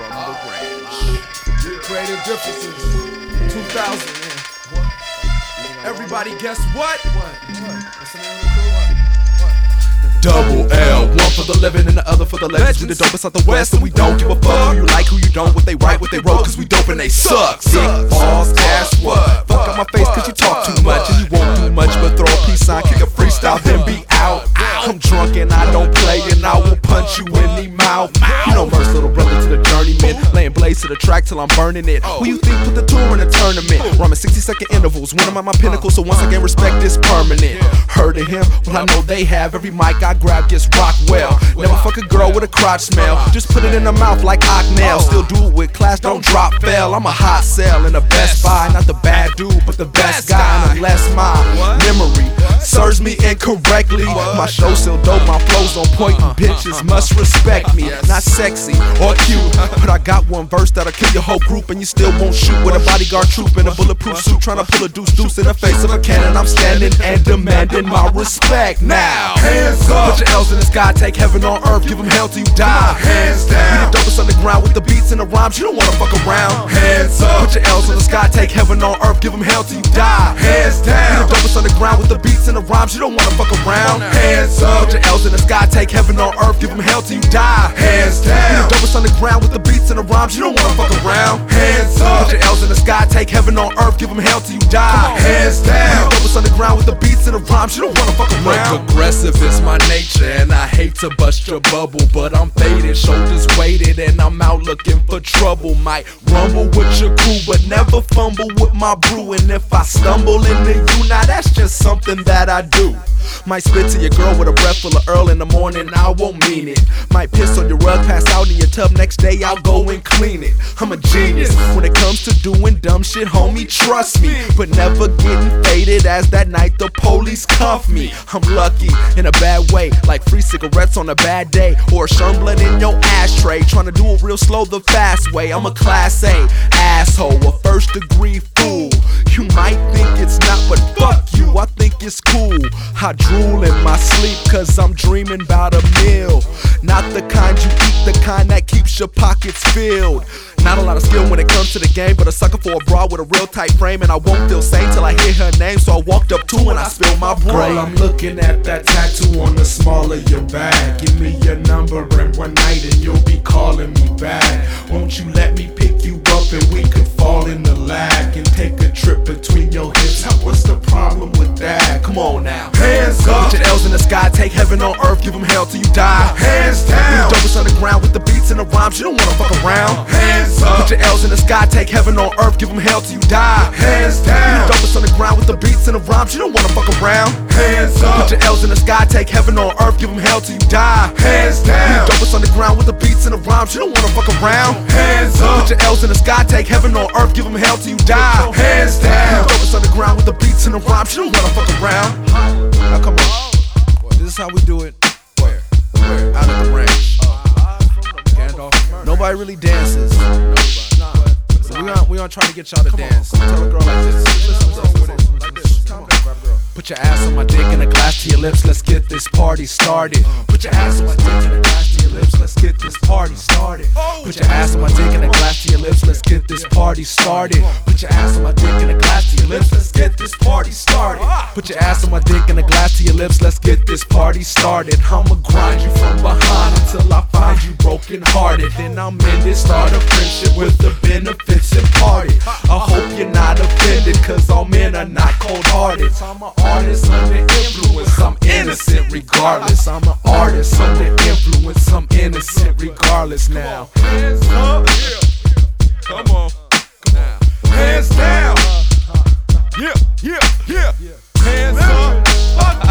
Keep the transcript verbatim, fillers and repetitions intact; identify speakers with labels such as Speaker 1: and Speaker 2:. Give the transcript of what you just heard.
Speaker 1: on the ranch. Creative Differences, two thousand. Everybody guess what? What's the name of the crew? Double L, one for the living and the other for the legends. We the dopest out the west and we don't give a fuck who you like, who you don't, what they write, what they wrote, cause we dope and they suck. Dick balls, ass what? Fuck out my face cause you talk too much and you won't do much but throw a peace sign, kick a freestyle, then be out. I'm drunk and I don't play and I will punch you in the mouth. You know Merce, little brother to the journeyman, laying blaze to the track till I'm burning it. Who you think put the tour in a tournament? Rhyming sixty second intervals, when I'm at my pinnacle, so once I gain respect it's permanent. Heard of him? Well I know they have. Every mic I grab gets rocked well. Never fuck a girl with a crotch smell, just put it in her mouth like Ocknail. Still do it with class, don't drop fail. I'm a hot sell in the Best Buy, not the bad dude but the best guy. Unless my memory serves me incorrectly, my show still dope, my flow's on point and bitches must respect me. Not sexy or cute, but I got one verse that'll kill your whole group and you still won't shoot. With a bodyguard troop in a bulletproof suit, trying to pull a deuce deuce in the face of a cannon. I'm standing and demanding my respect now. Hands up, put your L's in the sky, take heaven on earth, give them hell till you die. Hands down, we the dopest underground with the beats and the rhymes, you don't wanna fuck around. Hands up, put your L's in the sky, take heaven on earth, give them hell till you die. Hands down, we the dopest underground with the beats and the rhymes, you don't wanna fuck around. Hands up, put your L's in the sky, take heaven on earth, give them hell till you die. Hands down, we the dopest underground with the beats and the rhymes, you don't wanna fuck around. Hands up, put your L's in the sky, take heaven on earth, give them hell till you die. Hands down, we the dopest underground with the beats and the rhymes, you don't wanna fuck around. Look, aggressive is my nature and I hate to bust your bubble, but I'm faded, shoulders weighted and I'm out looking for trouble. Might rumble with your crew but never fumble with my brew, and if I stumble into you, now that's just something that I do. Might spit to your girl with a breath full of Earl in the morning, I won't mean it. Might piss on your rug, pass out in your tub, next day I'll go and clean it. I'm a genius when it comes to doing dumb shit, homie, trust me. But never getting faded as that night the police cuff me. I'm lucky in a bad way, like free cigarettes on a bad day, or a Sherm blunt in your ashtray. Trying to do it real slow the fast way. I'm a class A asshole, a first degree fool. You might think it's not, but fuck you, I think it's cool. I drool in my sleep cause I'm dreaming about a meal. Not the kind you eat, the kind that keeps your pockets filled. Not a lot of skill when it comes to the game, but a sucker for a broad with a real tight frame. And I won't feel sane till I hear her name, so I walked up to her and I spilled my brain.
Speaker 2: Girl, I'm looking at that tattoo on the small of your back. Give me your number and one night and you'll be calling me back. Won't you let me pick you up and we could fall in the lag and take a trip between your hips? Now what's the problem with that?
Speaker 1: Come on now.
Speaker 2: Hands up,
Speaker 1: put your L's in the sky, take heaven on earth, give them hell till you die.
Speaker 2: Hands down,
Speaker 1: we the dopest underground with the beats and the rhymes, you don't wanna fuck around.
Speaker 2: Hands up,
Speaker 1: put your L's in the sky, take heaven on earth, give them hell till you die.
Speaker 2: Hands down,
Speaker 1: we the dopest underground with the beats and the rhymes, you don't wanna fuck around.
Speaker 2: Hands up,
Speaker 1: put your L's in the sky, take heaven on earth, give them hell till you die.
Speaker 2: Hands down,
Speaker 1: we the dopest underground with the beats and the rhymes, you don't wanna fuck around.
Speaker 2: Hands up,
Speaker 1: put your L's in the sky, take heaven on earth, give them hell till you die.
Speaker 2: Hands down,
Speaker 1: we the dopest underground with the beats and the rhymes, you don't wanna fuck around. Now come on, well, this is how we do it. Where? Where? Out of the range. Uh, Nobody really dances. So we aren't, we aren't trying to get y'all to dance. Tell a girl like this. Listen to us with it. Like this. Come on, grab a girl. Put your ass on my dick and a glass to your lips. Let's get this party started. Put your ass on my dick and a glass to your lips. Let's get this party started. Put your ass on my dick and a glass to your lips. Let's get this party started. Put your ass on my dick and a glass to your lips. Let's get this party started. Put your ass on my dick and a glass to your lips. Let's get this party started. I'ma grind you from behind until I find you broken hearted. Then I'll mend it, start a friendship with the benefits imparted. I hope you're not offended, cause all men are not cold hearted. I'm an artist under influence, I'm innocent regardless. I'm an artist under influence, I'm innocent regardless now.
Speaker 2: Hands up, yeah. Come on, now. Hands down, yeah, yeah, yeah. Hands up.